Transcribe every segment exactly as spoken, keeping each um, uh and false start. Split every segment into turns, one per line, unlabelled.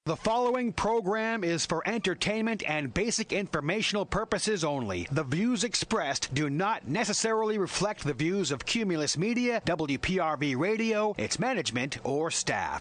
The following program is for entertainment and basic informational purposes only. The views expressed do not necessarily reflect the views of Cumulus Media, W P R V Radio, its management, or staff.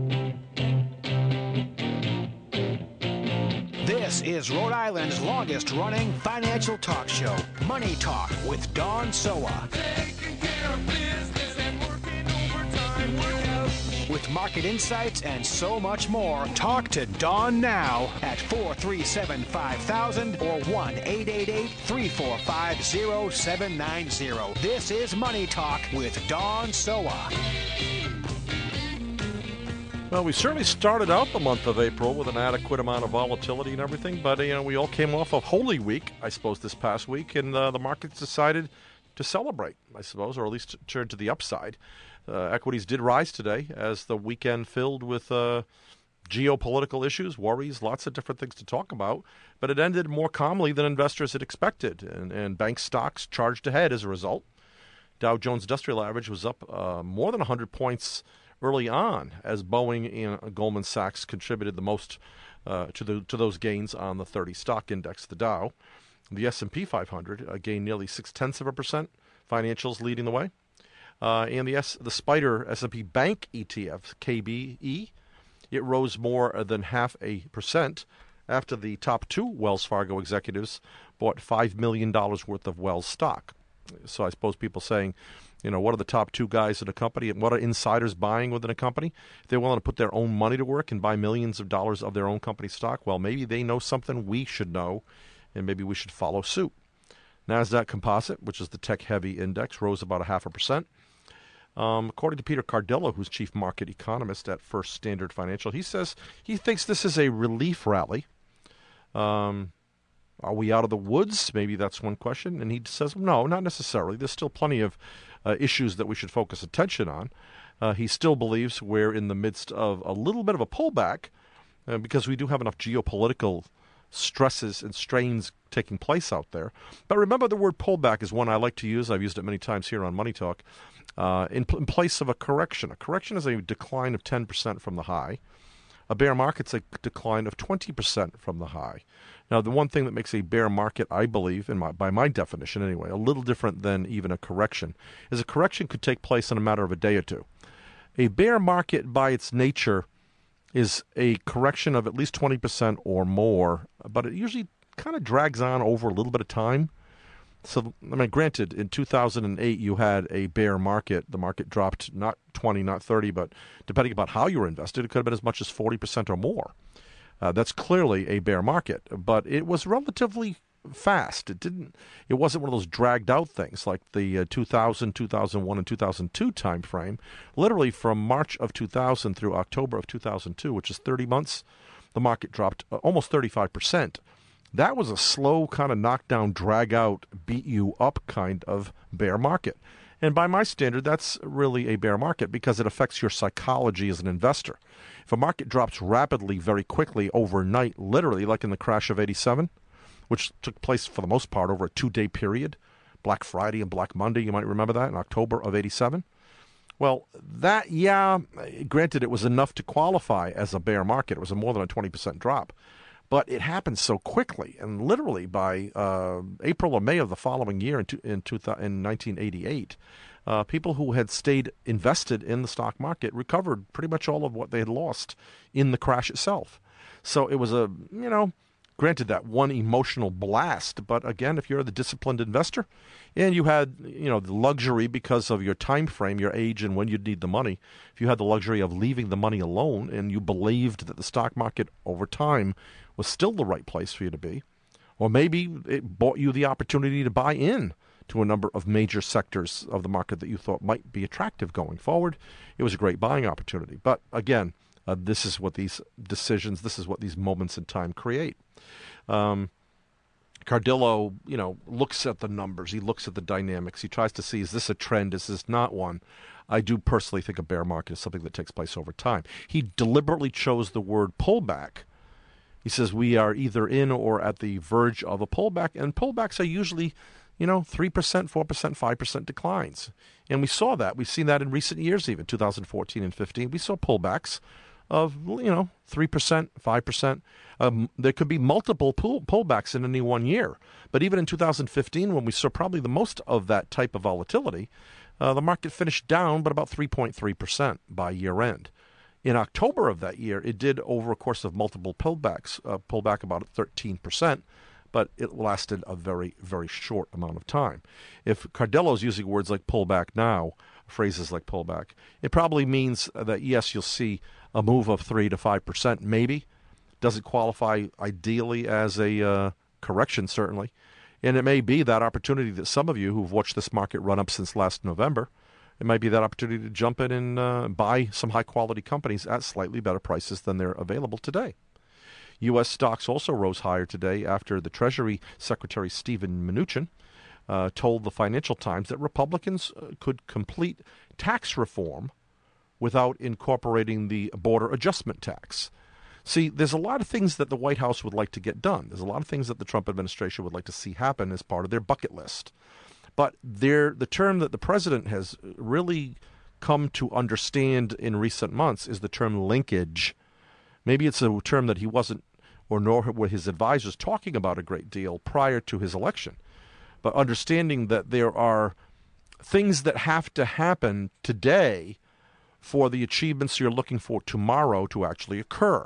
This is Rhode Island's longest-running financial talk show, Money Talk with Don Sowa. Taking care of business and working overtime, work out. With market insights and so much more, talk to Don now at four three seven, five thousand or one eight eight eight, three four five, zero seven nine zero. This is Money Talk with Don Sowa.
Well, we certainly started out the month of April with an adequate amount of volatility and everything, but you know we all came off of Holy Week, I suppose, this past week, and uh, the markets decided to celebrate, I suppose, or at least turn to the upside. Uh, equities did rise today as the weekend filled with uh, geopolitical issues, worries, lots of different things to talk about. But it ended more calmly than investors had expected, and, and bank stocks charged ahead as a result. Dow Jones Industrial Average was up uh, more than one hundred points early on as Boeing and Goldman Sachs contributed the most uh, to the to those gains on the thirty stock index, the Dow. The S and P five hundred uh, gained nearly six-tenths of a percent, financials leading the way. Uh, and the S, the Spider S and P Bank E T F, K B E, it rose more than half a percent after the top two Wells Fargo executives bought five million dollars worth of Wells stock. So I suppose people saying, you know, what are the top two guys in a company and what are insiders buying within a company? If they're willing to put their own money to work and buy millions of dollars of their own company stock, well, maybe they know something we should know, and maybe we should follow suit. NASDAQ Composite, which is the tech-heavy index, rose about a half a percent. Um, according to Peter Cardillo, who's chief market economist at First Standard Financial, he says he thinks this is a relief rally. Um, are we out of the woods? Maybe that's one question. And he says, no, not necessarily. There's still plenty of uh, issues that we should focus attention on. Uh, he still believes we're in the midst of a little bit of a pullback uh, because we do have enough geopolitical stresses and strains taking place out there. But remember, the word pullback is one I like to use. I've used it many times here on Money Talk. Uh, in, in place of a correction. A correction is a decline of ten percent from the high. A bear market's a decline of twenty percent from the high. Now, the one thing that makes a bear market, I believe, in my, by my definition anyway, a little different than even a correction, is a correction could take place in a matter of a day or two. A bear market, by its nature, is a correction of at least twenty percent or more, but it usually kind of drags on over a little bit of time. So, I mean, granted, in two thousand eight, you had a bear market. The market dropped not twenty, not thirty, but depending upon how you were invested, it could have been as much as forty percent or more. Uh, that's clearly a bear market, but it was relatively fast. It didn't. It wasn't one of those dragged out things like the uh, two thousand, two thousand one, and two thousand two time frame. Literally from March of two thousand through October of two thousand two, which is thirty months, the market dropped uh, almost thirty-five percent. That was a slow kind of knockdown, drag out, beat you up kind of bear market. And by my standard, that's really a bear market because it affects your psychology as an investor. If a market drops rapidly, very quickly, overnight, literally like in the crash of eighty-seven, which took place for the most part over a two-day period, Black Friday and Black Monday, you might remember that, in October of eighty-seven. Well, that, yeah, granted, it was enough to qualify as a bear market. It was a more than a twenty percent drop. But it happened so quickly, and literally by uh, April or May of the following year in, two, in, two, in nineteen eighty-eight, uh, people who had stayed invested in the stock market recovered pretty much all of what they had lost in the crash itself. So it was a, you know, granted that one emotional blast, but again, if you're the disciplined investor and you had, you know, the luxury because of your time frame, your age, and when you'd need the money, if you had the luxury of leaving the money alone and you believed that the stock market over time was still the right place for you to be, or maybe it bought you the opportunity to buy in to a number of major sectors of the market that you thought might be attractive going forward, it was a great buying opportunity. But again, uh, this is what these decisions, this is what these moments in time create. Um, Cardillo, you know, looks at the numbers. He looks at the dynamics. He tries to see, is this a trend? Is this not one? I do personally think a bear market is something that takes place over time. He deliberately chose the word pullback. He says we are either in or at the verge of a pullback, and pullbacks are usually, you know, three percent, four percent, five percent declines. And we saw that. We've seen that in recent years even, two thousand fourteen and fifteen. We saw pullbacks of, you know, three percent, five percent. Um, there could be multiple pull, pullbacks in any one year. But even in two thousand fifteen, when we saw probably the most of that type of volatility, uh, the market finished down but about three point three percent by year end. In October of that year, it did, over a course of multiple pullbacks, uh, pull back about thirteen percent, but it lasted a very, very short amount of time. If Cardillo's using words like pullback now, phrases like pullback, it probably means that, yes, you'll see a move of three to five percent, maybe. Doesn't qualify ideally as a uh, correction, certainly. And it may be that opportunity that some of you who've watched this market run up since last November, it might be that opportunity to jump in and uh, buy some high-quality companies at slightly better prices than they're available today. U S stocks also rose higher today after the Treasury Secretary Steven Mnuchin uh, told the Financial Times that Republicans uh, could complete tax reform without incorporating the border adjustment tax. See, there's a lot of things that the White House would like to get done. There's a lot of things that the Trump administration would like to see happen as part of their bucket list. But the term that the president has really come to understand in recent months is the term linkage. Maybe it's a term that he wasn't, or nor were his advisors talking about a great deal prior to his election. But understanding that there are things that have to happen today for the achievements you're looking for tomorrow to actually occur.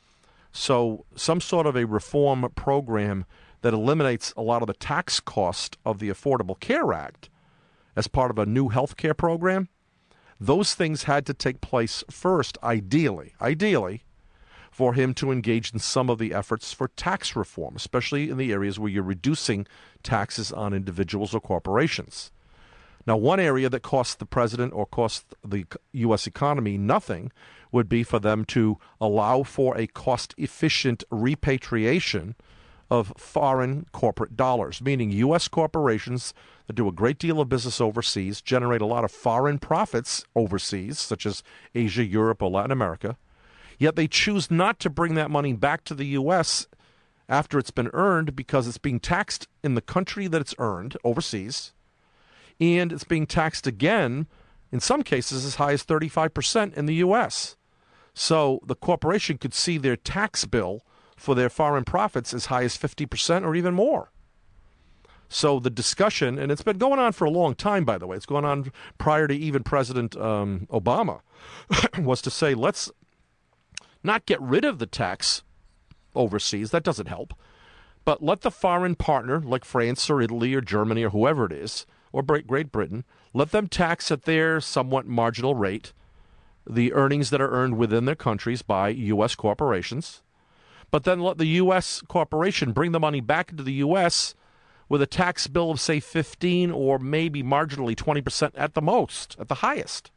So some sort of a reform program that eliminates a lot of the tax cost of the Affordable Care Act as part of a new health care program, those things had to take place first, ideally, ideally, for him to engage in some of the efforts for tax reform, especially in the areas where you're reducing taxes on individuals or corporations. Now, one area that costs the president or costs the U S economy nothing would be for them to allow for a cost-efficient repatriation of foreign corporate dollars, meaning U S corporations that do a great deal of business overseas, generate a lot of foreign profits overseas, such as Asia, Europe, or Latin America, yet they choose not to bring that money back to the U S after it's been earned because it's being taxed in the country that it's earned overseas, and it's being taxed again, in some cases, as high as thirty-five percent in the U S. So the corporation could see their tax bill for their foreign profits as high as fifty percent or even more. So the discussion, and it's been going on for a long time, by the way, it's going on prior to even President um, Obama, was to say, let's not get rid of the tax overseas. That doesn't help. But let the foreign partner, like France or Italy or Germany or whoever it is, or Great Britain, let them tax at their somewhat marginal rate the earnings that are earned within their countries by U S corporations, but then let the U S corporation bring the money back into the U S with a tax bill of, say, fifteen or maybe marginally twenty percent at the most, at the highest.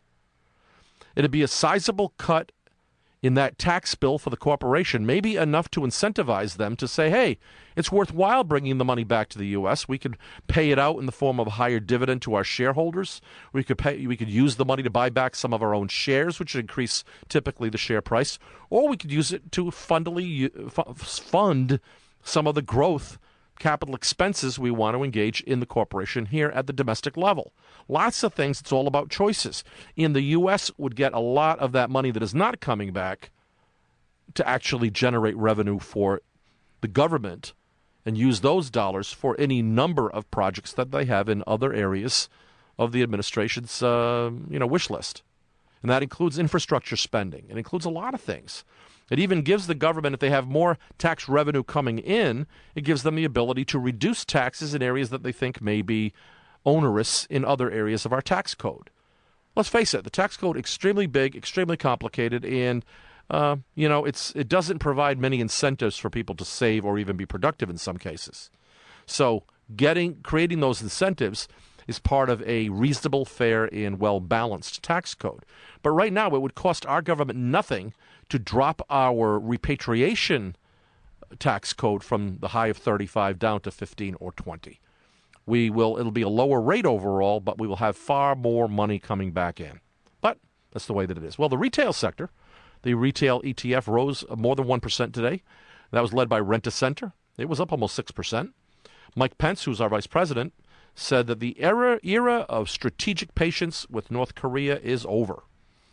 It'd be a sizable cut in that tax bill for the corporation, maybe enough to incentivize them to say, hey, it's worthwhile bringing the money back to the U S. We could pay it out in the form of a higher dividend to our shareholders. We could pay, we could use the money to buy back some of our own shares, which would increase typically the share price, or we could use it to fundally fund some of the growth capital expenses we want to engage in the corporation here at the domestic level. Lots of things. It's all about choices. In the U S would get a lot of that money that is not coming back to actually generate revenue for the government and use those dollars for any number of projects that they have in other areas of the administration's uh, you know, wish list. And that includes infrastructure spending. It includes a lot of things. It even gives the government, if they have more tax revenue coming in, it gives them the ability to reduce taxes in areas that they think may be onerous in other areas of our tax code. Let's face it, the tax code is extremely big, extremely complicated, and uh, you know, it's it doesn't provide many incentives for people to save or even be productive in some cases. So getting creating those incentives is part of a reasonable, fair, and well-balanced tax code. But right now, it would cost our government nothing to drop our repatriation tax code from the high of thirty-five down to fifteen or twenty. We will, it'll be a lower rate overall, but we will have far more money coming back in. But that's the way that it is. Well, the retail sector, the retail E T F rose more than one percent today. That was led by Rent-A-Center. It was up almost six percent. Mike Pence, who's our vice president, said that the era, era of strategic patience with North Korea is over.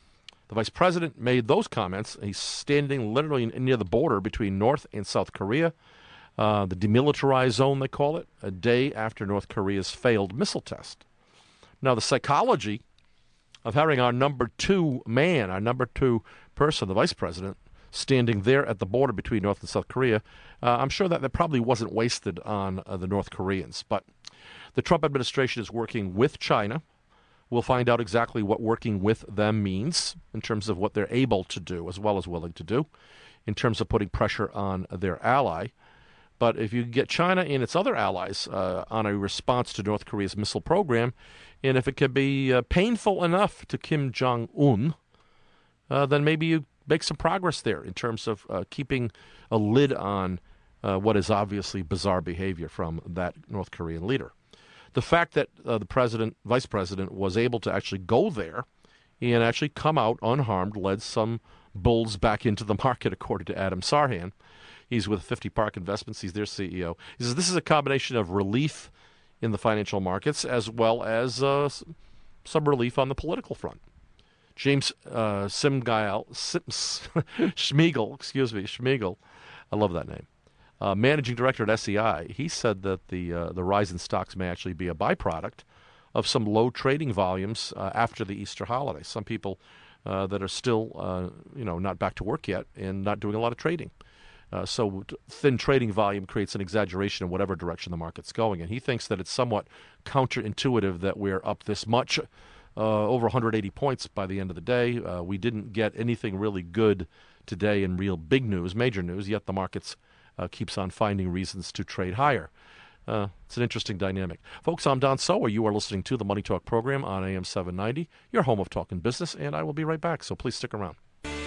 The vice president made those comments. He's standing literally near the border between North and South Korea, uh, the demilitarized zone, they call it, a day after North Korea's failed missile test. Now, the psychology of having our number two man, our number two person, the vice president, standing there at the border between North and South Korea, uh, I'm sure that that probably wasn't wasted on uh, the North Koreans. But the Trump administration is working with China. We'll find out exactly what working with them means in terms of what they're able to do as well as willing to do in terms of putting pressure on their ally. But if you get China and its other allies uh, on a response to North Korea's missile program, and if it can be uh, painful enough to Kim Jong-un, uh, then maybe you make some progress there in terms of uh, keeping a lid on uh, what is obviously bizarre behavior from that North Korean leader. The fact that uh, the president, vice president, was able to actually go there and actually come out unharmed led some bulls back into the market, according to Adam Sarhan. He's with fifty Park Investments. He's their C E O. He says this is a combination of relief in the financial markets as well as uh, some relief on the political front. James uh, Simgail, Sims, Schmiegel, excuse me, Schmiegel, I love that name. Uh, managing director at S E I, he said that the uh, the rise in stocks may actually be a byproduct of some low trading volumes uh, after the Easter holiday. Some people uh, that are still, uh, you know, not back to work yet and not doing a lot of trading. Uh, so thin trading volume creates an exaggeration in whatever direction the market's going. And he thinks that it's somewhat counterintuitive that we're up this much, uh, over one hundred eighty points by the end of the day. Uh, we didn't get anything really good today in real big news, major news, yet the market's Uh, keeps on finding reasons to trade higher. Uh, it's an interesting dynamic. Folks, I'm Don Sowa. You are listening to the Money Talk program on A M seven ninety, your home of talking business, and I will be right back, so please stick around.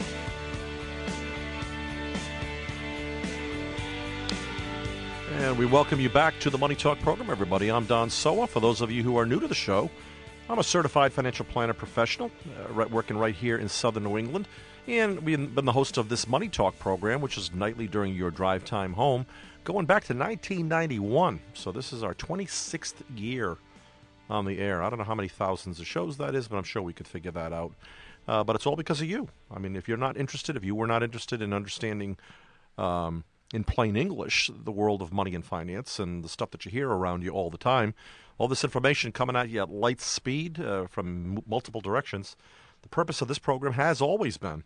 And we welcome you back to the Money Talk program, everybody. I'm Don Sowa. For those of you who are new to the show, I'm a certified financial planner professional, uh, right, working right here in southern New England. And we've been the host of this Money Talk program, which is nightly during your drive time home, going back to nineteen ninety-one. So this is our twenty-sixth year on the air. I don't know how many thousands of shows that is, but I'm sure we could figure that out. Uh, but it's all because of you. I mean, if you're not interested, if you were not interested in understanding, um, in plain English, the world of money and finance and the stuff that you hear around you all the time, all this information coming at you at light speed uh, from m- multiple directions, the purpose of this program has always been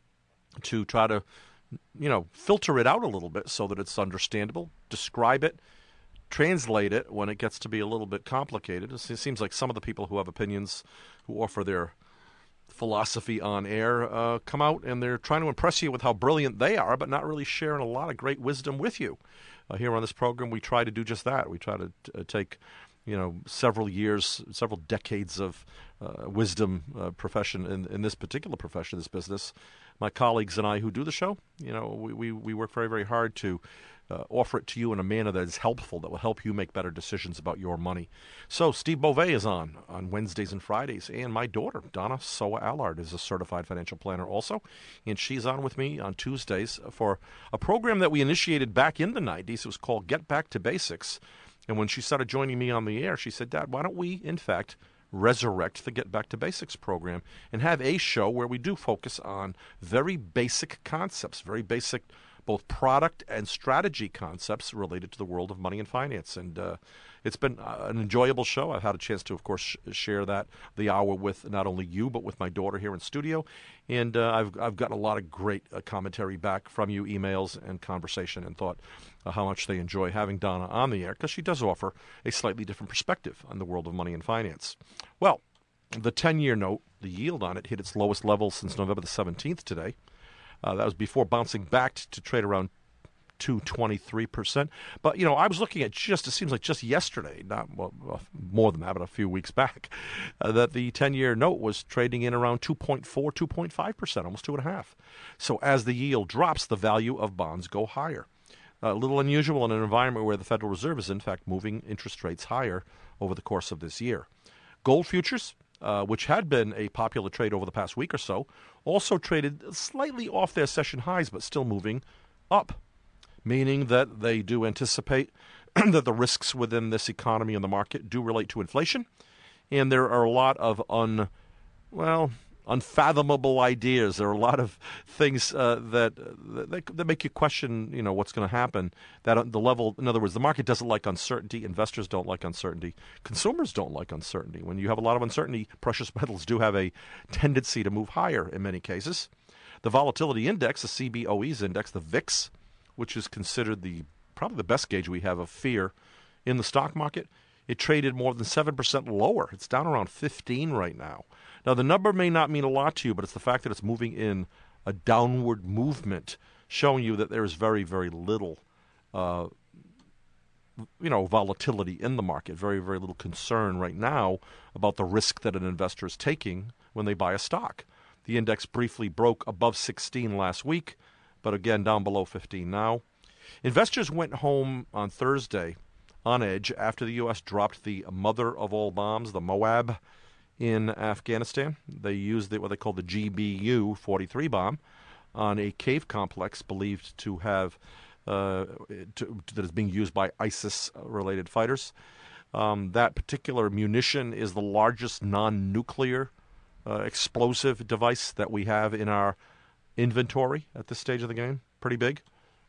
to try to, you know, filter it out a little bit so that it's understandable, describe it, translate it when it gets to be a little bit complicated. It seems like some of the people who have opinions, who offer their philosophy on air, uh, come out and they're trying to impress you with how brilliant they are, but not really sharing a lot of great wisdom with you. Uh, here on this program, we try to do just that. We try to t- take, you know, several years, several decades of uh, wisdom uh, profession in, in this particular profession, this business. My colleagues and I who do the show, you know, we, we, we work very, very hard to uh, offer it to you in a manner that is helpful, that will help you make better decisions about your money. So Steve Beauvais is on on Wednesdays and Fridays, and my daughter, Donna Sowa Allard, is a certified financial planner also, and she's on with me on Tuesdays for a program that we initiated back in the nineties. It was called Get Back to Basics, and when she started joining me on the air, she said, Dad, why don't we, in fact, resurrect the Get Back to Basics program and have a show where we do focus on very basic concepts, very basic both product and strategy concepts related to the world of money and finance. And uh, it's been uh, an enjoyable show. I've had a chance to, of course, sh- share that the hour with not only you, but with my daughter here in studio. And uh, I've I've gotten a lot of great uh, commentary back from you, emails and conversation, and thought uh, how much they enjoy having Donna on the air, because she does offer a slightly different perspective on the world of money and finance. Well, the ten-year note, the yield on it, hit its lowest level since November the seventeenth today. Uh, that was before bouncing back to trade around two point two three percent. But, you know, I was looking at just, it seems like just yesterday, not well, more than that, but a few weeks back, uh, that the ten-year note was trading in around two point four, two point five percent, almost two point five. So as the yield drops, the value of bonds go higher. A little unusual in an environment where the Federal Reserve is, in fact, moving interest rates higher over the course of this year. Gold futures, uh, which had been a popular trade over the past week or so, also traded slightly off their session highs, but still moving up, meaning that they do anticipate that the risks within this economy and the market do relate to inflation, and there are a lot of un, well, unfathomable ideas. There are a lot of things uh, that, that that make you question, you know, what's going to happen. That the level, in other words, the market doesn't like uncertainty. Investors don't like uncertainty. Consumers don't like uncertainty. When you have a lot of uncertainty, precious metals do have a tendency to move higher in many cases. The volatility index, the C B O E's index, the V I X, which is considered the probably the best gauge we have of fear in the stock market, it traded more than seven percent lower. It's down around fifteen right now. Now, the number may not mean a lot to you, but it's the fact that it's moving in a downward movement, showing you that there is very, very little, uh, you know, volatility in the market, very, very little concern right now about the risk that an investor is taking when they buy a stock. The index briefly broke above sixteen last week, but again, down below fifteen now. Investors went home on Thursday on edge after the U S dropped the mother of all bombs, the Moab, in Afghanistan. They used the, what they call the G B U forty-three bomb on a cave complex believed to have uh, to, that is being used by ISIS-related fighters. Um, that particular munition is the largest non-nuclear uh, explosive device that we have in our inventory at this stage of the game. Pretty big.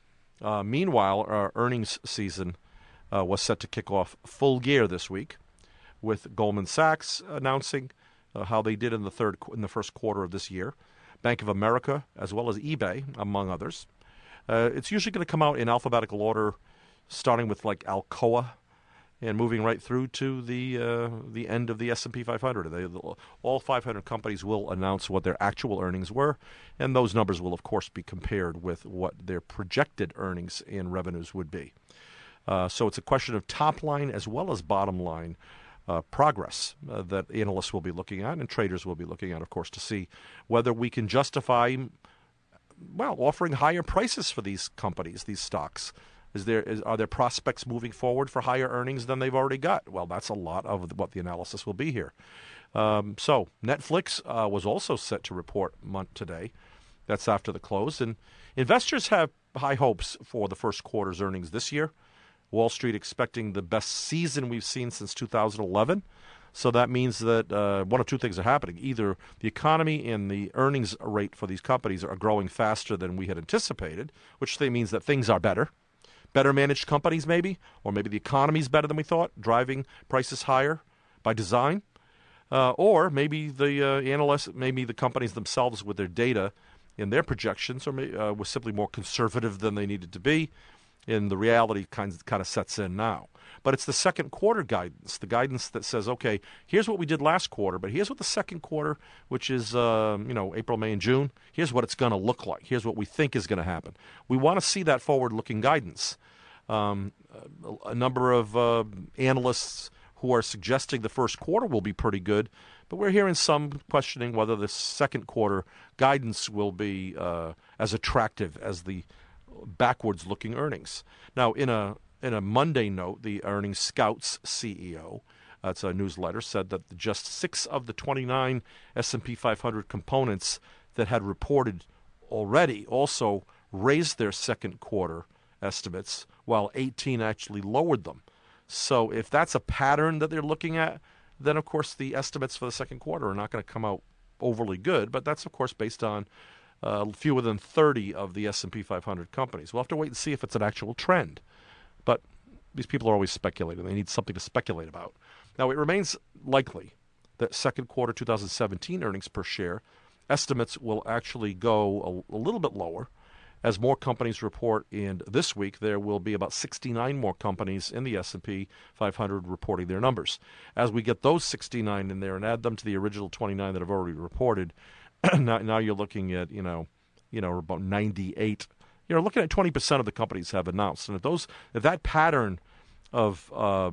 Uh, meanwhile, our earnings season uh, was set to kick off full gear this week, with Goldman Sachs announcing uh, how they did in the third in the first quarter of this year, Bank of America, as well as eBay, among others. Uh, it's usually going to come out in alphabetical order, starting with like Alcoa and moving right through to the uh, the end of the S and P five hundred. They, all five hundred companies will announce what their actual earnings were, and those numbers will, of course, be compared with what their projected earnings and revenues would be. Uh, so it's a question of top line as well as bottom line Uh, progress uh, that analysts will be looking at and traders will be looking at, of course, to see whether we can justify, well, offering higher prices for these companies, these stocks. Is there is, are there prospects moving forward for higher earnings than they've already got? Well, that's a lot of what the analysis will be here. Um, so Netflix uh, was also set to report month today. That's after the close. And investors have high hopes for the first quarter's earnings this year. Wall Street expecting the best season we've seen since two thousand eleven. So that means that uh, one of two things are happening. Either the economy and the earnings rate for these companies are growing faster than we had anticipated, which means that things are better. Better managed companies maybe, or maybe the economy is better than we thought, driving prices higher by design. Uh, or maybe the uh, analysts, maybe the companies themselves with their data and their projections or may, uh, were simply more conservative than they needed to be. And the reality kind of, kind of sets in now. But it's the second quarter guidance, the guidance that says, okay, here's what we did last quarter, but here's what the second quarter, which is, uh, you know, April, May, and June, here's what it's going to look like. Here's what we think is going to happen. We want to see that forward-looking guidance. Um, a, a number of uh, analysts who are suggesting the first quarter will be pretty good, but we're hearing some questioning whether the second quarter guidance will be uh, as attractive as the backwards-looking earnings. Now, in a in a Monday note, the Earnings Scouts C E O, that's a newsletter, said that just six of the twenty-nine S and P five hundred components that had reported already also raised their second quarter estimates, while eighteen actually lowered them. So if that's a pattern that they're looking at, then, of course, the estimates for the second quarter are not going to come out overly good, but that's, of course, based on Uh, fewer than thirty of the S and P five hundred companies. We'll have to wait and see if it's an actual trend. But these people are always speculating. They need something to speculate about. Now, it remains likely that second quarter two thousand seventeen earnings per share estimates will actually go a, a little bit lower as more companies report. And this week, there will be about sixty-nine more companies in the S and P five hundred reporting their numbers. As we get those sixty-nine in there and add them to the original twenty-nine that have already reported, now, now you're looking at, you know, you know, about ninety-eight. You're looking at twenty percent of the companies have announced. And if those, if that pattern of uh,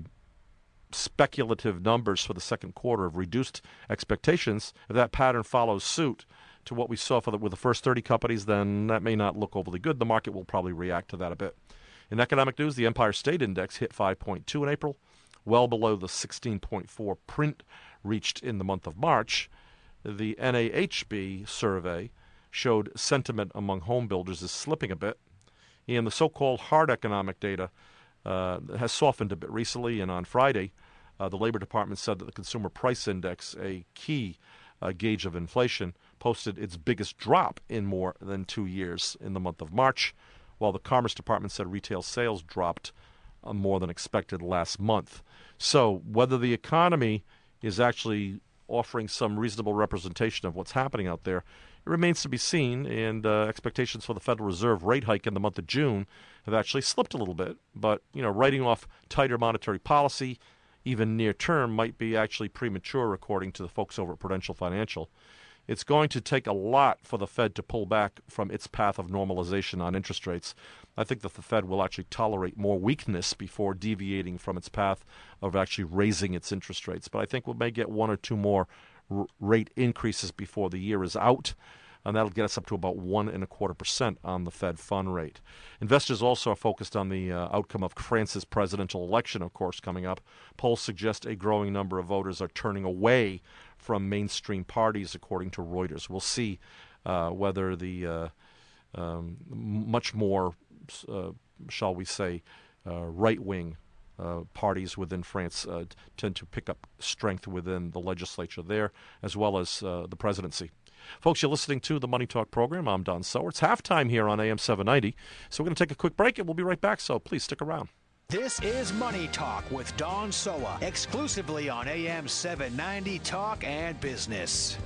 speculative numbers for the second quarter of reduced expectations, if that pattern follows suit to what we saw for the, with the first thirty companies, then that may not look overly good. The market will probably react to that a bit. In economic news, the Empire State Index hit five point two in April, well below the sixteen point four print reached in the month of March. The N A H B survey showed sentiment among home builders is slipping a bit, and the so-called hard economic data uh, has softened a bit recently. And on Friday, uh, the Labor Department said that the Consumer Price Index, a key uh, gauge of inflation, posted its biggest drop in more than two years in the month of March, while the Commerce Department said retail sales dropped uh, more than expected last month. So whether the economy is actually offering some reasonable representation of what's happening out there, it remains to be seen, and uh, expectations for the Federal Reserve rate hike in the month of June have actually slipped a little bit. But, you know, writing off tighter monetary policy, even near term, might be actually premature, according to the folks over at Prudential Financial. It's going to take a lot for the Fed to pull back from its path of normalization on interest rates. I think that the Fed will actually tolerate more weakness before deviating from its path of actually raising its interest rates. But I think we may get one or two more r- rate increases before the year is out, and that'll get us up to about one and a quarter percent on the Fed fund rate. Investors also are focused on the uh, outcome of France's presidential election, of course, coming up. Polls suggest a growing number of voters are turning away from mainstream parties, according to Reuters. We'll see uh, whether the uh, um, much more, uh, shall we say, uh, right-wing uh, parties within France uh, tend to pick up strength within the legislature there, as well as uh, the presidency. Folks, you're listening to the Money Talk program. I'm Don Sower. It's halftime here on A M seven ninety, so we're going to take a quick break, and we'll be right back, so please stick around.
This is Money Talk with Don Sowa, exclusively on A M seven ninety Talk and Business.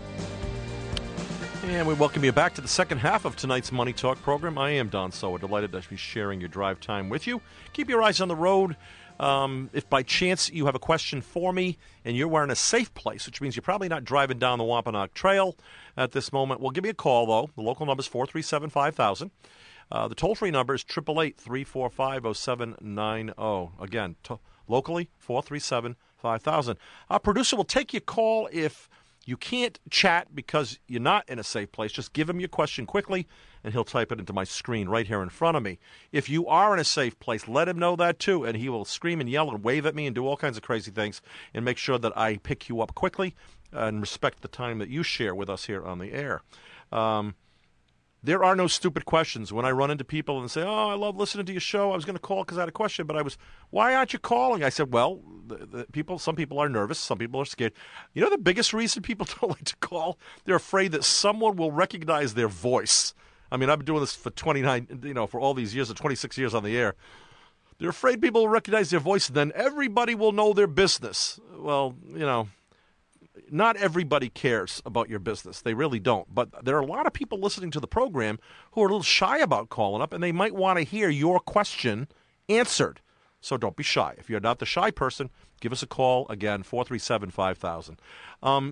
And we welcome you back to the second half of tonight's Money Talk program. I am Don Sowa, delighted to be sharing your drive time with you. Keep your eyes on the road. Um, if by chance you have a question for me and you're wearing a safe place, which means you're probably not driving down the Wampanoag Trail at this moment, well, give me a call, though. The local number is four three seven, five thousand. Uh, the toll-free number is eight eight eight, three four five, oh seven nine oh. Again, to- locally, four three seven, five thousand. Our producer will take your call if you can't chat because you're not in a safe place. Just give him your question quickly, and he'll type it into my screen right here in front of me. If you are in a safe place, let him know that too, and he will scream and yell and wave at me and do all kinds of crazy things and make sure that I pick you up quickly and respect the time that you share with us here on the air. Um, There are no stupid questions. When I run into people and say, oh, I love listening to your show, I was going to call because I had a question, but I was, why aren't you calling? I said, well, the, the people, some people are nervous, some people are scared. You know the biggest reason people don't like to call? They're afraid that someone will recognize their voice. I mean, I've been doing this for twenty-nine, you know, for all these years, or twenty-six years on the air. They're afraid people will recognize their voice, and then everybody will know their business. Well, you know, not everybody cares about your business. They really don't. But there are a lot of people listening to the program who are a little shy about calling up, and they might want to hear your question answered. So don't be shy. If you're not the shy person, give us a call. Again, four three seven, five thousand. Um,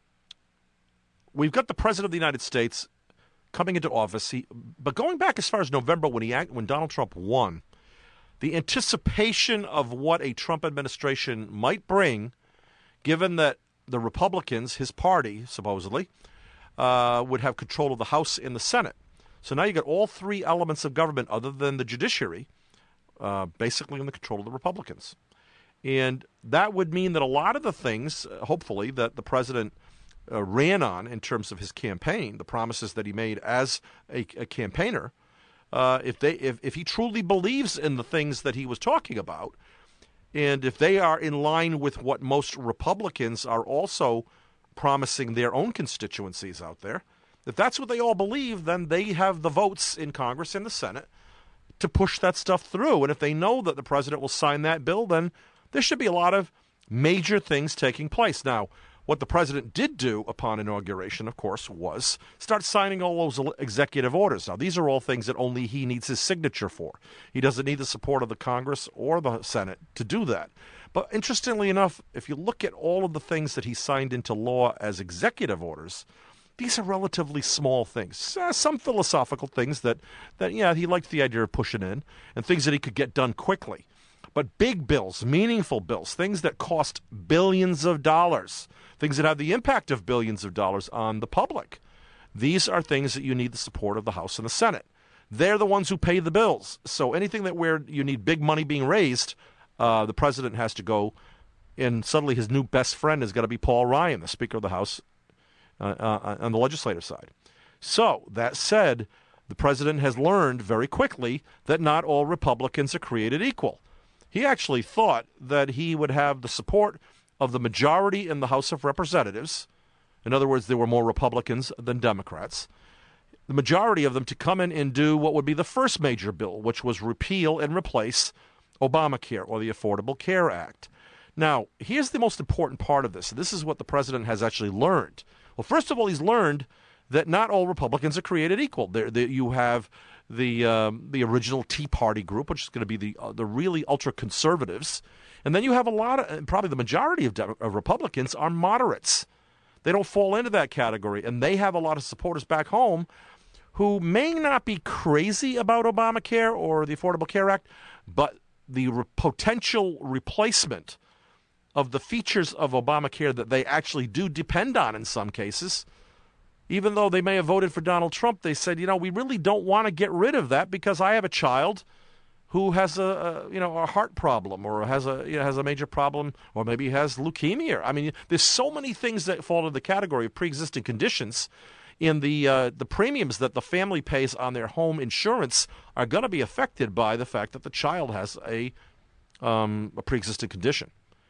we've got the President of the United States coming into office. He, but going back as far as November when, he when Donald Trump won, the anticipation of what a Trump administration might bring, given that the Republicans, his party, supposedly, uh, would have control of the House and the Senate. So now you got all three elements of government other than the judiciary uh, basically in the control of the Republicans. And that would mean that a lot of the things, uh, hopefully, that the president uh, ran on in terms of his campaign, the promises that he made as a, a campaigner, uh, if they if, if he truly believes in the things that he was talking about, and if they are in line with what most Republicans are also promising their own constituencies out there, if that's what they all believe, then they have the votes in Congress and the Senate to push that stuff through. And if they know that the president will sign that bill, then there should be a lot of major things taking place. Now, what the president did do upon inauguration, of course, was start signing all those executive orders. Now, these are all things that only he needs his signature for. He doesn't need the support of the Congress or the Senate to do that. But interestingly enough, if you look at all of the things that he signed into law as executive orders, these are relatively small things. Uh, some philosophical things that, that, yeah, he liked the idea of pushing in, and things that he could get done quickly. But big bills, meaningful bills, things that cost billions of dollars, things that have the impact of billions of dollars on the public, these are things that you need the support of the House and the Senate. They're the ones who pay the bills. So anything that where you need big money being raised, uh, the president has to go, and suddenly his new best friend is going to be Paul Ryan, the Speaker of the House, uh, uh, on the legislative side. So, that said, the president has learned very quickly that not all Republicans are created equal. He actually thought that he would have the support of the majority in the House of Representatives, In other words, there were more Republicans than Democrats. The majority of them to come in and do what would be the first major bill, which was repeal and replace Obamacare, or the Affordable Care Act. Now, here's the most important part of this. This is what the president has actually learned. Well, first of all, he's learned that not all Republicans are created equal. There, there, you have the um, the original Tea Party group, which is going to be the uh, the really ultra conservatives, and then you have a lot of, probably the majority of, De- of Republicans are moderates. They don't fall into that category, and they have a lot of supporters back home who may not be crazy about Obamacare or the Affordable Care Act, but the re- potential replacement of the features of Obamacare that they actually do depend on in some cases, even though they may have voted for Donald Trump, they said, you know, we really don't want to get rid of that because I have a child who has a, a you know a heart problem, or has a you know, has a major problem, or maybe has leukemia. I mean, there's so many things that fall into the category of pre-existing conditions. In the uh, the premiums that the family pays on their home insurance are going to be affected by the fact that the child has a um, a pre-existing condition.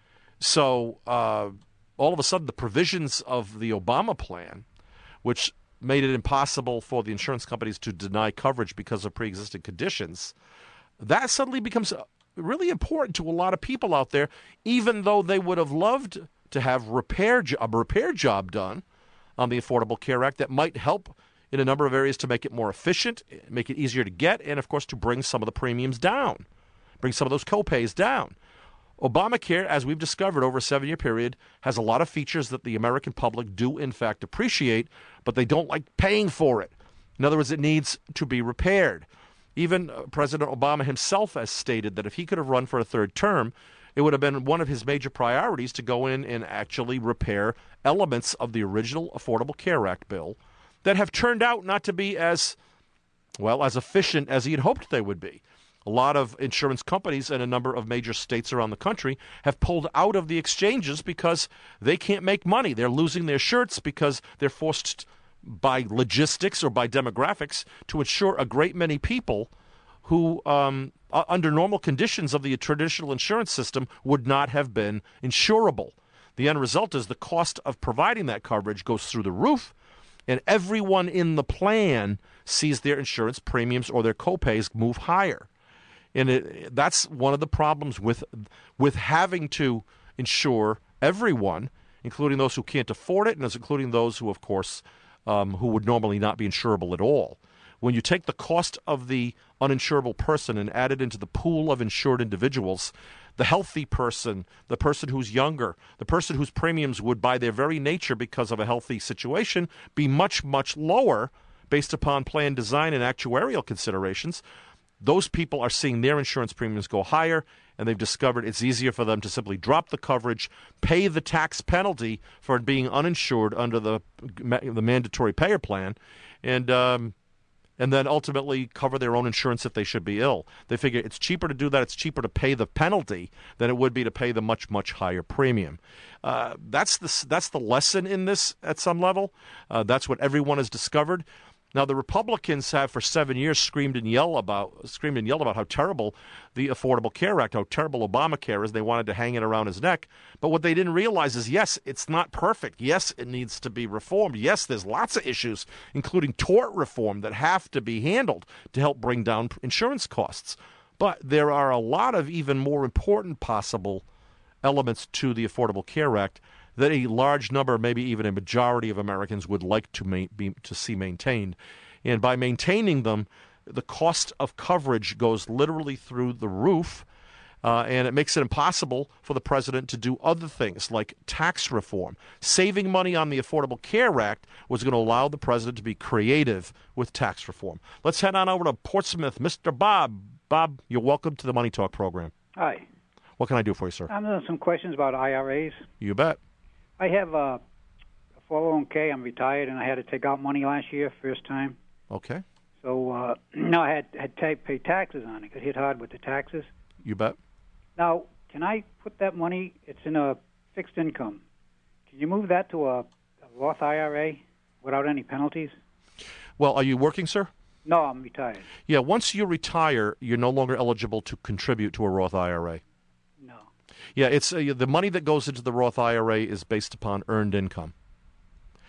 So uh, all of a sudden, the provisions of the Obama plan, which made it impossible for the insurance companies to deny coverage because of pre-existing conditions, that suddenly becomes really important to a lot of people out there, even though they would have loved to have repair jo- a repair job done on the Affordable Care Act that might help in a number of areas to make it more efficient, make it easier to get, and, of course, to bring some of the premiums down, bring some of those copays down. Obamacare, as we've discovered over a seven-year period, has a lot of features that the American public do, in fact, appreciate, but they don't like paying for it. In other words, it needs to be repaired. Even uh, President Obama himself has stated that if he could have run for a third term, it would have been one of his major priorities to go in and actually repair elements of the original Affordable Care Act bill that have turned out not to be as, well, as efficient as he had hoped they would be. A lot of insurance companies in a number of major states around the country have pulled out of the exchanges because they can't make money. They're losing their shirts because they're forced by logistics or by demographics to insure a great many people who, um, under normal conditions of the traditional insurance system, would not have been insurable. The end result is the cost of providing that coverage goes through the roof, and everyone in the plan sees their insurance premiums or their copays move higher. And it, that's one of the problems with with having to insure everyone, including those who can't afford it, and including those who, of course, um, who would normally not be insurable at all. When you take the cost of the uninsurable person and add it into the pool of insured individuals, the healthy person, the person who's younger, the person whose premiums would, by their very nature, because of a healthy situation, be much, much lower based upon plan design and actuarial considerations, those people are seeing their insurance premiums go higher, and they've discovered it's easier for them to simply drop the coverage, pay the tax penalty for being uninsured under the the mandatory payer plan, and um, and then ultimately cover their own insurance if they should be ill. They figure it's cheaper to do that. It's cheaper to pay the penalty than it would be to pay the much, much higher premium. Uh, that's the that's the lesson in this at some level. Uh, that's what everyone has discovered. Now, the Republicans have for seven years screamed and yelled about screamed and yelled about how terrible the Affordable Care Act, how terrible Obamacare is. They wanted to hang it around his neck. But what they didn't realize is, yes, it's not perfect. Yes, it needs to be reformed. Yes, there's lots of issues, including tort reform, that have to be handled to help bring down insurance costs. But there are a lot of even more important possible elements to the Affordable Care Act that a large number, maybe even a majority of Americans would like to ma- be, to see maintained. And by maintaining them, the cost of coverage goes literally through the roof, uh, and it makes it impossible for the president to do other things like tax reform. Saving money on the Affordable Care Act was going to allow the president to be creative with tax reform. Let's head on over to Portsmouth. Mister Bob. Bob, you're welcome to the Money Talk program.
Hi.
What can I do for you, sir?
I'm doing some questions about I R As.
You bet.
I have a four oh one k. I'm retired, and I had to take out money last year, first time.
Okay.
So uh, now I had had to pay taxes on it. Got hit hard with the taxes.
You bet.
Now, can I put that money? It's in a fixed income. Can you move that to a, a Roth I R A without any penalties?
Well, are you working, sir?
No, I'm retired.
Yeah, once you retire, you're no longer eligible to contribute to a Roth I R A.
No.
Yeah, it's uh, the money that goes into the Roth I R A is based upon earned income.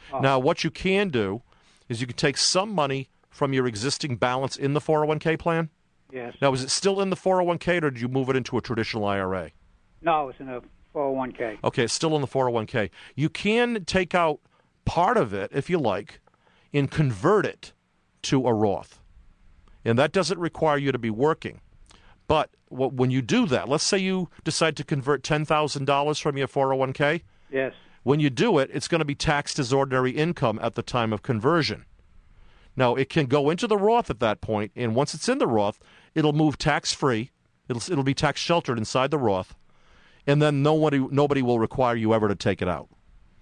Oh.
Now, what you can do is you can take some money from your existing balance in the four oh one k plan.
Yes.
Now, is it still in the four oh one k, or did you move it into a traditional I R A?
No, it's in a four oh one k.
Okay, it's still in the four oh one k. You can take out part of it, if you like, and convert it to a Roth. And that doesn't require you to be working. But what, when you do that, let's say you decide to convert ten thousand dollars from your four oh one k.
Yes.
When you do it, it's going to be taxed as ordinary income at the time of conversion. Now, it can go into the Roth at that point, and once it's in the Roth, it'll move tax-free. It'll, it'll be tax-sheltered inside the Roth, and then nobody, nobody will require you ever to take it out.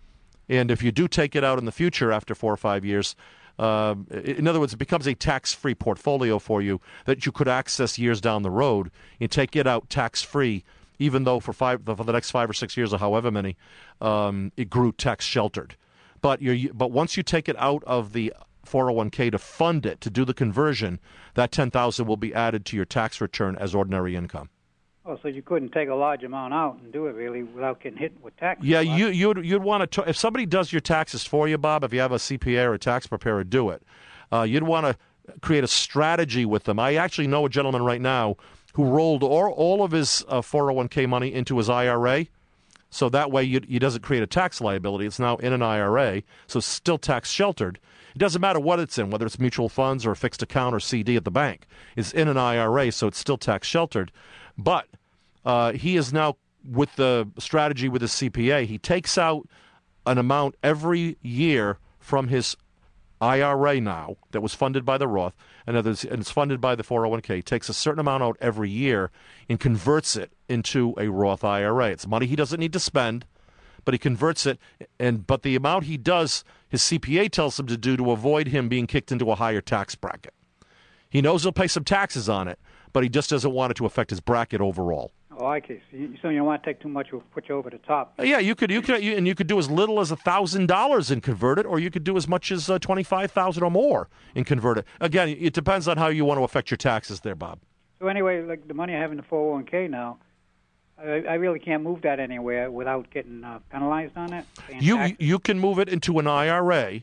And if you do take it out in the future after four or five years, uh, in other words, it becomes a tax-free portfolio for you that you could access years down the road and take it out tax-free, even though for five for the next five or six years or however many, um, it grew tax-sheltered. But you're, but once you take it out of the four oh one k to fund it, to do the conversion, that ten thousand dollars will be added to your tax return as ordinary income.
Oh, so you couldn't take a large amount out and do it really without getting hit with taxes?
Yeah, you, you'd you'd want to. If somebody does your taxes for you, Bob, if you have a C P A or a tax preparer, do it. Uh, you'd want to create a strategy with them. I actually know a gentleman right now who rolled all, all of his uh, four oh one k money into his I R A, so that way you, he doesn't create a tax liability. It's now in an I R A, so it's still tax sheltered. It doesn't matter what it's in, whether it's mutual funds or a fixed account or C D at the bank. It's in an I R A, so it's still tax sheltered. But uh, he is now, with the strategy with his C P A, he takes out an amount every year from his I R A now that was funded by the Roth, and it's funded by the four oh one k. He takes a certain amount out every year and converts it into a Roth I R A. It's money he doesn't need to spend, but he converts it, and but the amount he does, his C P A tells him to do to avoid him being kicked into a higher tax bracket. He knows he'll pay some taxes on it, but he just doesn't want it to affect his bracket overall.
Oh, I see. So you, so you don't want to take too much; will put you over the top.
Yeah, you could, you could, you, and you could do as little as a thousand dollars and convert it, or you could do as much as uh, twenty-five thousand or more and convert it. Again, it depends on how you want to affect your taxes, there, Bob.
So anyway, like the money I have in the four oh one k now, I, I really can't move that anywhere without getting uh, penalized on it.
You
taxes.
you can move it into an I R A.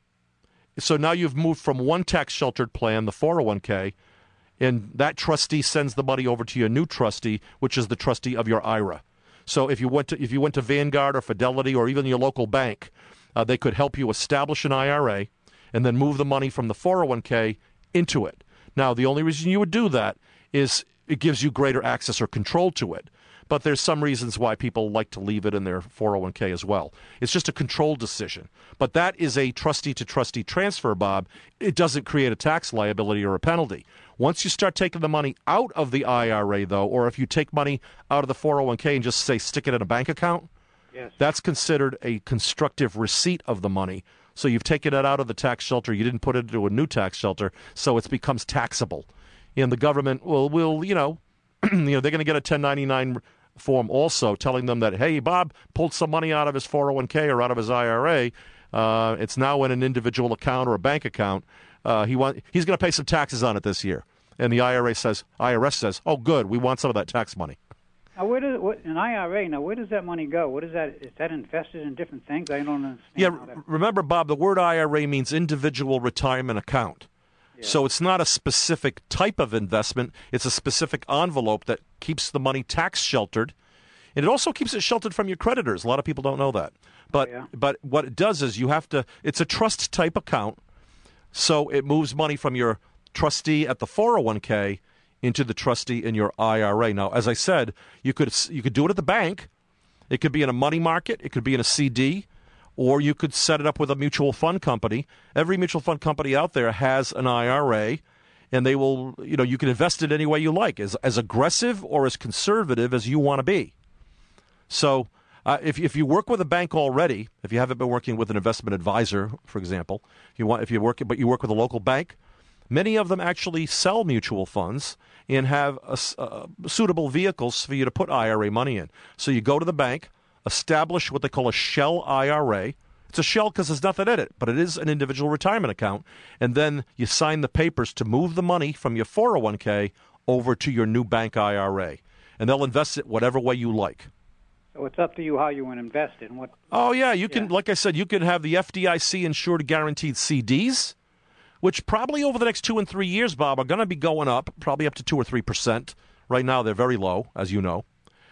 So now you've moved from one tax sheltered plan, the four oh one k. And that trustee sends the money over to your new trustee, which is the trustee of your I R A. So if you went to if you went to Vanguard or Fidelity or even your local bank, uh, they could help you establish an I R A and then move the money from the four oh one k into it. Now, the only reason you would do that is it gives you greater access or control to it. But there's some reasons why people like to leave it in their four oh one k as well. It's just a control decision. But that is a trustee-to-trustee transfer, Bob. It doesn't create a tax liability or a penalty. Once you start taking the money out of the I R A, though, or if you take money out of the four oh one k and just, say, stick it in a bank account,
yes,
that's considered a constructive receipt of the money. So you've taken it out of the tax shelter. You didn't put it into a new tax shelter, so it becomes taxable. And the government will, will you know, you know, they're going to get a ten ninety-nine form also telling them that, hey, Bob pulled some money out of his four oh one k or out of his I R A. Uh, it's now in an individual account or a bank account. Uh, he want, he's going to pay some taxes on it this year. And the I R A says, I R S says, oh, good, we want some of that tax money.
Now, where does what, an I R A? Now, where does that money go? What is that? Is that invested in different things? I don't understand.
Yeah,
how that...
remember, Bob, the word I R A means individual retirement account.
Yeah.
So it's not a specific type of investment. It's a specific envelope that keeps the money tax sheltered. And it also keeps it sheltered from your creditors. A lot of people don't know that. But
oh, yeah.
but what it does is you have to, it's a trust type account. So it moves money from your trustee at the four oh one k into the trustee in your I R A. Now, as I said, you could you could do it at the bank. It could be in a money market. It could be in a C D. Or you could set it up with a mutual fund company. Every mutual fund company out there has an I R A, and they will, you know, you can invest it any way you like, as, as aggressive or as conservative as you want to be. So uh, if, if you work with a bank already, if you haven't been working with an investment advisor, for example, if you want, if you work, but you work with a local bank, many of them actually sell mutual funds and have a, uh, suitable vehicles for you to put I R A money in. So you go to the bank, establish what they call a shell I R A. It's a shell because there's nothing in it, but it is an individual retirement account. And then you sign the papers to move the money from your four oh one k over to your new bank I R A. And they'll invest it whatever way you like.
So it's up to you how you want to invest it and what.
Oh, yeah. You can,
Yeah.
like I said, you can have the F D I C insured guaranteed C Ds, which probably over the next two and three years, Bob, are going to be going up, probably up to two or three percent. Right now, they're very low, as you know.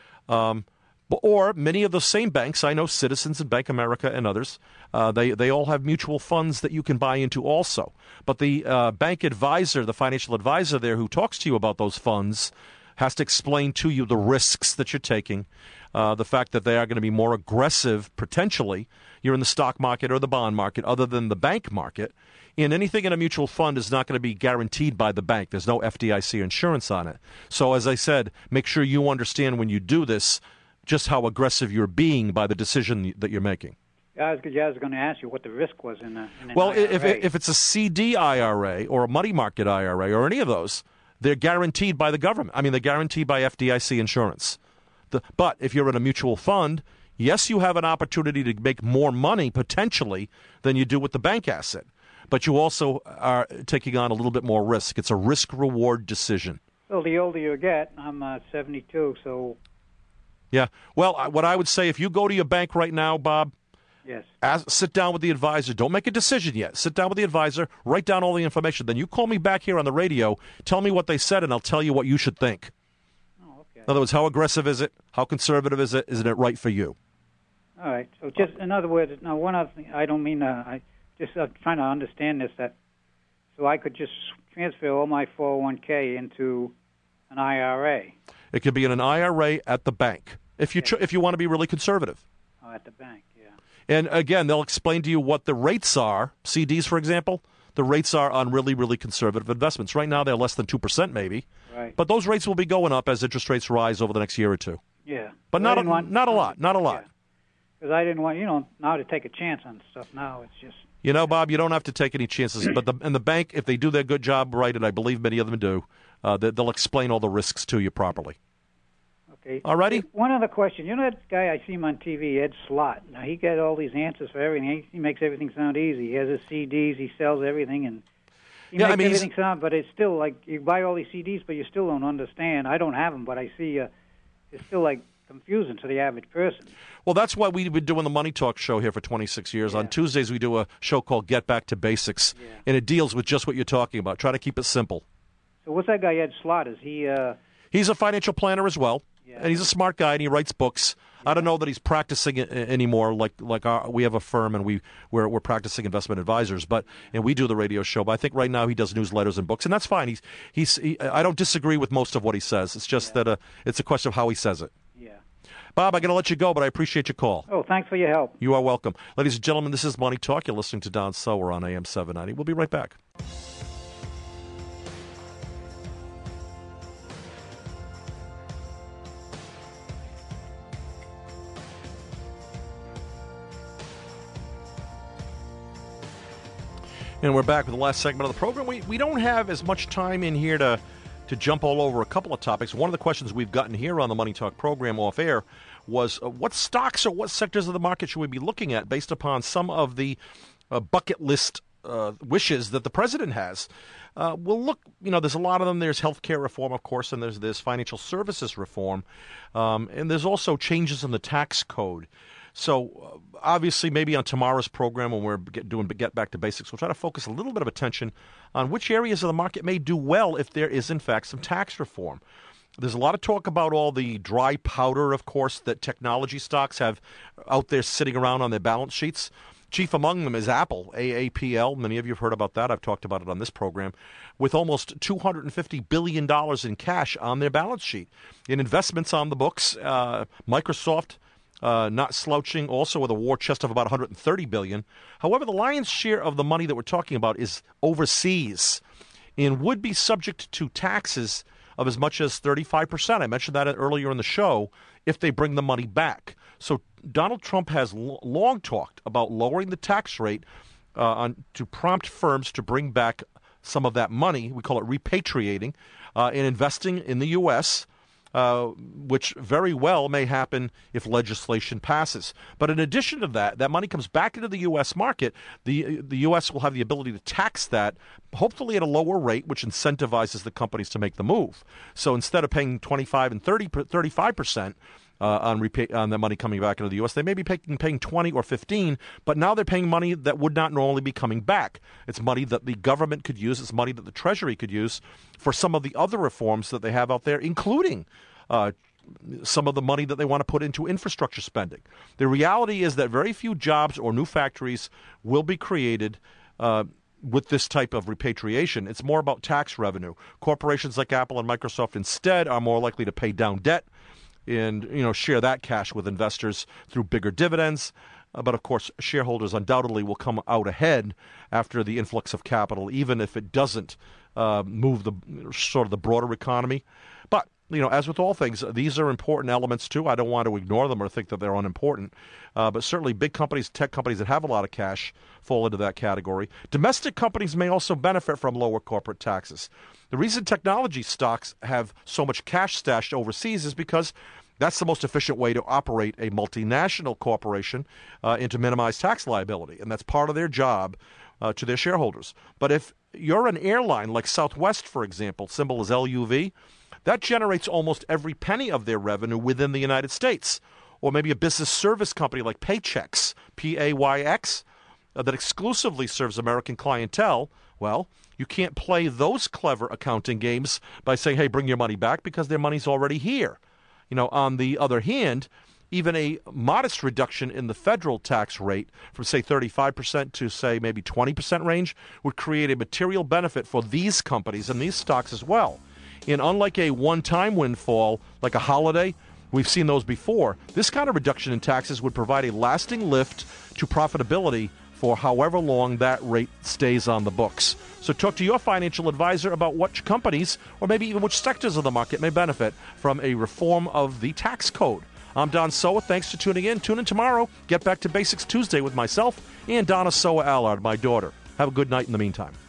Um, but, or many of the same banks, I know Citizens and Bank America and others, uh, they, they all have mutual funds that you can buy into also. But the uh, bank advisor, the financial advisor there who talks to you about those funds, has to explain to you the risks that you're taking, uh, the fact that they are going to be more aggressive, potentially. You're in the stock market or the bond market other than the bank market. And anything in a mutual fund is not going to be guaranteed by the bank. There's no F D I C insurance on it. So as I said, make sure you understand when you do this just how aggressive you're being by the decision that you're making.
Yeah, I was, yeah, I was going to ask you what the risk was in, a, in an
Well,
I R A.
if, if it's a C D I R A or a money market I R A or any of those, they're guaranteed by the government. I mean, they're guaranteed by F D I C insurance. The, but if you're in a mutual fund, yes, you have an opportunity to make more money potentially than you do with the bank asset. But you also are taking on a little bit more risk. It's a risk-reward decision.
Well, the older you get, I'm uh, seventy-two, so...
Yeah. Well, I- what I would say, if you go to your bank right now, Bob,
Yes.
ask, sit down with the advisor. Don't make a decision yet. Sit down with the advisor. Write down all the information. Then you call me back here on the radio. Tell me what they said, and I'll tell you what you should think.
Oh, okay.
In other words, how aggressive is it? How conservative is it? Isn't it right for you?
All right. So just, in other words, now one other thing, I don't mean, uh, I just uh, trying to understand this, that so I could just transfer all my four oh one k into an I R A.
It could be in an I R A at the bank if you tr- if you want to be really conservative.
Oh, at the bank, yeah.
And again, they'll explain to you what the rates are. C Ds, for example, the rates are on really, really conservative investments. Right now, they're less than two percent maybe.
Right.
But those rates will be going up as interest rates rise over the next year or two.
Yeah.
But
I
not a,
didn't want-
not a lot, not a lot.
Because I didn't want, you know, now to take a chance on stuff now. It's just...
You know, Bob, you don't have to take any chances. But the, and the bank, if they do their good job right, and I believe many of them do, uh, they, they'll explain all the risks to you properly.
Okay.
All righty?
One other question. You know that guy I see him on T V, Ed Slott? Now, he got all these answers for everything. He, he makes everything sound easy. He has his C Ds. He sells everything. and He
Yeah, I
makes
mean, he's-
everything sound, but it's still like you buy all these C Ds, but you still don't understand. I don't have them, but I see uh, it's still like confusing to the average person.
Well, that's why we've been doing the Money Talk show here for twenty-six years.
Yeah.
On Tuesdays, we do a show called Get Back to Basics,
Yeah.
and it deals with just what you're talking about. Try to keep it simple.
So what's that guy Ed Slott? Is he... Uh,
He's a financial planner as well,
Yeah.
and he's a smart guy, and he writes books. I don't know that he's practicing it anymore. Like like our, we have a firm, and we we're we're practicing investment advisors, but and we do the radio show. But I think right now he does newsletters and books, and that's fine. He's he's he, I don't disagree with most of what he says. It's just that uh, it's a question of how he says it.
yeah.
Bob, I'm going to let you go, but I appreciate your call.
Oh, thanks for your help.
You are welcome. Ladies and gentlemen, this is Money Talk. You're listening to Don Sower on A M seven ninety. We'll be right back. And we're back with the last segment of the program. We we don't have as much time in here to to jump all over a couple of topics. One of the questions we've gotten here on the Money Talk program off air was uh, what stocks or what sectors of the market should we be looking at based upon some of the uh, bucket list uh, wishes that the president has. Uh, we'll look, you know, there's a lot of them. There's healthcare reform, of course, and there's this financial services reform. Um, and there's also changes in the tax code. So uh, obviously, maybe on tomorrow's program when we're get, doing Get Back to Basics, we'll try to focus a little bit of attention on which areas of the market may do well if there is, in fact, some tax reform. There's a lot of talk about all the dry powder, of course, that technology stocks have out there sitting around on their balance sheets. Chief among them is Apple, A A P L. Many of you have heard about that. I've talked about it on this program. With almost two hundred fifty billion dollars in cash on their balance sheet. In investments on the books, uh, Microsoft uh, not slouching, also with a war chest of about one hundred thirty billion dollars. However, the lion's share of the money that we're talking about is overseas and would be subject to taxes of as much as thirty-five percent. I mentioned that earlier in the show if they bring the money back. So Donald Trump has l- long talked about lowering the tax rate uh, on to prompt firms to bring back some of that money. We call it repatriating uh, and investing in the U S, uh, which very well may happen if legislation passes. But in addition to that, that money comes back into the U S market. The, the U S will have the ability to tax that, hopefully at a lower rate, which incentivizes the companies to make the move. So instead of paying twenty-five and thirty, thirty-five percent, uh, on repay, on the money coming back into the U S. They may be paying, paying twenty or fifteen, but now they're paying money that would not normally be coming back. It's money that the government could use. It's money that the Treasury could use for some of the other reforms that they have out there, including uh, some of the money that they want to put into infrastructure spending. The reality is that very few jobs or new factories will be created uh, with this type of repatriation. It's more about tax revenue. Corporations like Apple and Microsoft instead are more likely to pay down debt and, you know, share that cash with investors through bigger dividends. Uh, but, of course, shareholders undoubtedly will come out ahead after the influx of capital, even if it doesn't uh, move the sort of the broader economy. But you know, as with all things, these are important elements, too. I don't want to ignore them or think that they're unimportant. Uh, but certainly big companies, tech companies that have a lot of cash fall into that category. Domestic companies may also benefit from lower corporate taxes. The reason technology stocks have so much cash stashed overseas is because that's the most efficient way to operate a multinational corporation uh, and to minimize tax liability. And that's part of their job uh, to their shareholders. But if you're an airline like Southwest, for example, symbol is L U V, that generates almost every penny of their revenue within the United States. Or maybe a business service company like Paychex, P A Y X, uh, that exclusively serves American clientele. Well, you can't play those clever accounting games by saying, hey, bring your money back, because their money's already here. You know, on the other hand, even a modest reduction in the federal tax rate from, say, thirty-five percent to, say, maybe twenty percent range would create a material benefit for these companies and these stocks as well. And unlike a one-time windfall, like a holiday, we've seen those before, this kind of reduction in taxes would provide a lasting lift to profitability for however long that rate stays on the books. So talk to your financial advisor about which companies, or maybe even which sectors of the market, may benefit from a reform of the tax code. I'm Don Sowa. Thanks for tuning in. Tune in tomorrow. Get Back to Basics Tuesday with myself and Donna Sowa Allard, my daughter. Have a good night in the meantime.